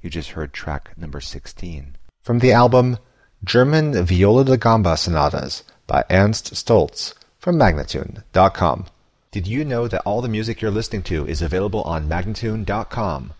You just heard track number 16. From the album German Viola da Gamba Sonatas by Ernst Stolz from Magnatune.com. Did you know that all the music you're listening to is available on Magnatune.com?